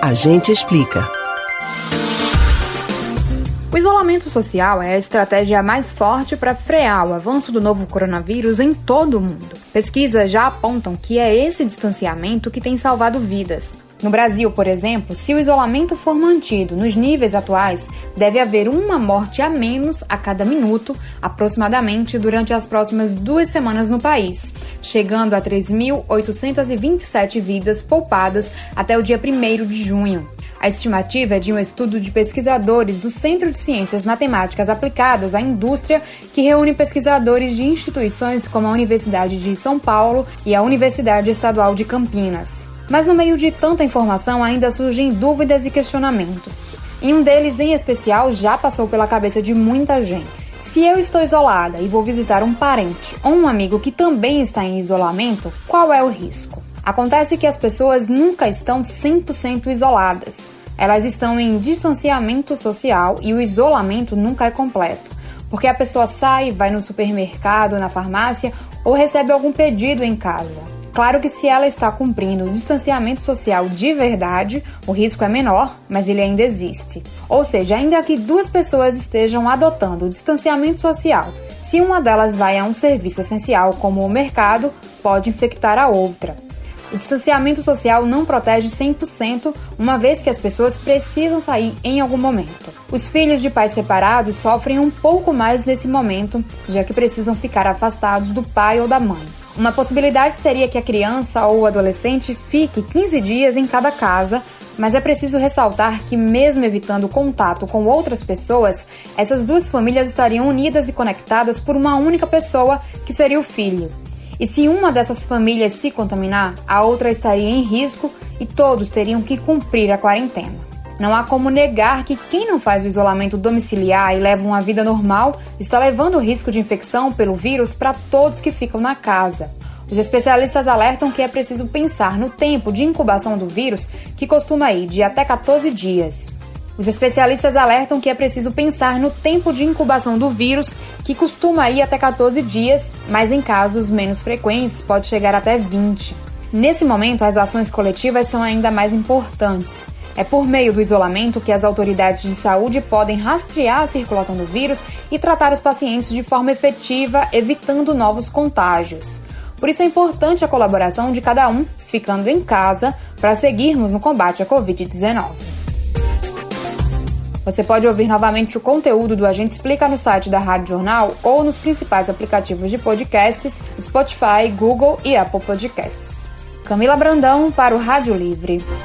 A gente explica. O isolamento social é a estratégia mais forte para frear o avanço do novo coronavírus em todo o mundo. Pesquisas já apontam que é esse distanciamento que tem salvado vidas. No Brasil, por exemplo, se o isolamento for mantido nos níveis atuais, deve haver uma morte a menos a cada minuto, aproximadamente, durante as próximas 2 semanas no país, chegando a 3.827 vidas poupadas até o dia 1º de junho. A estimativa é de um estudo de pesquisadores do Centro de Ciências Matemáticas Aplicadas à Indústria, que reúne pesquisadores de instituições como a Universidade de São Paulo e a Universidade Estadual de Campinas. Mas no meio de tanta informação ainda surgem dúvidas e questionamentos. E um deles em especial já passou pela cabeça de muita gente. Se eu estou isolada e vou visitar um parente ou um amigo que também está em isolamento, qual é o risco? Acontece que as pessoas nunca estão 100% isoladas. Elas estão em distanciamento social e o isolamento nunca é completo, porque a pessoa sai, vai no supermercado, na farmácia ou recebe algum pedido em casa. Claro que se ela está cumprindo o distanciamento social de verdade, o risco é menor, mas ele ainda existe. Ou seja, ainda que 2 pessoas estejam adotando o distanciamento social, se uma delas vai a um serviço essencial como o mercado, pode infectar a outra. O distanciamento social não protege 100%, uma vez que as pessoas precisam sair em algum momento. Os filhos de pais separados sofrem um pouco mais nesse momento, já que precisam ficar afastados do pai ou da mãe. Uma possibilidade seria que a criança ou o adolescente fique 15 dias em cada casa, mas é preciso ressaltar que, mesmo evitando contato com outras pessoas, essas 2 famílias estariam unidas e conectadas por uma única pessoa, que seria o filho. E se uma dessas famílias se contaminar, a outra estaria em risco e todos teriam que cumprir a quarentena. Não há como negar que quem não faz o isolamento domiciliar e leva uma vida normal está levando o risco de infecção pelo vírus para todos que ficam na casa. Os especialistas alertam que é preciso pensar no tempo de incubação do vírus, que costuma ir de até 14 dias. Mas em casos menos frequentes pode chegar até 20. Nesse momento, as ações coletivas são ainda mais importantes. É por meio do isolamento que as autoridades de saúde podem rastrear a circulação do vírus e tratar os pacientes de forma efetiva, evitando novos contágios. Por isso é importante a colaboração de cada um, ficando em casa, para seguirmos no combate à Covid-19. Você pode ouvir novamente o conteúdo do A Gente Explica no site da Rádio Jornal ou nos principais aplicativos de podcasts, Spotify, Google e Apple Podcasts. Camila Brandão para o Rádio Livre.